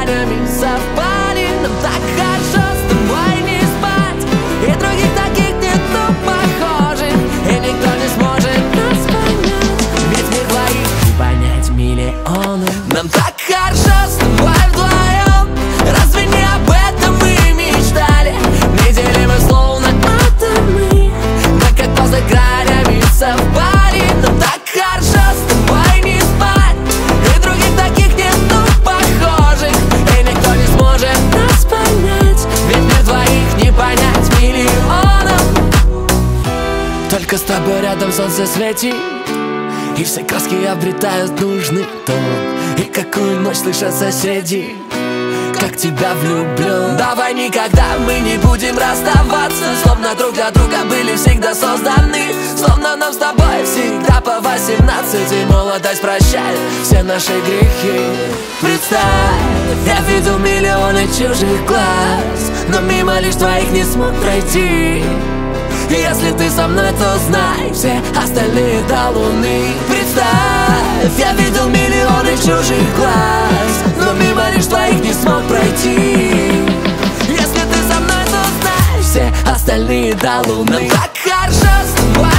гранями совпали. Нам так хорошо с тобой не спать, и других таких нету похожих, и никто не сможет нас понять, ведь мир двоих не понять миллионы. Нам так хорошо с тобой вдвоем, разве не об этом мы мечтали? Неделимы словно атомы, да как поза гранями совпали. Нам так хорошо с тобой не спать, и других таких нету похожих, и никто не сможет нас понять, ведь мир двоих не понять миллионам. Только с тобой рядом солнце светит, и все краски обретают нужный тон. И какую ночь слышат соседи, как тебя влюблен. Давай никогда мы не будем расставаться, словно друг для друга были всегда созданы, словно нам с тобой всегда по 18, и молодость прощает все наши грехи. Представь, я видел миллионы чужих глаз, но мимо лишь твоих не смог пройти. И если ты со мной, то знай, все остальные до луны. Представь, я видел миллионы чужих глаз, но мимо лишь твоих не смог пройти. Если ты со мной, то знай, все остальные до луны. Нам так хорошо с тобой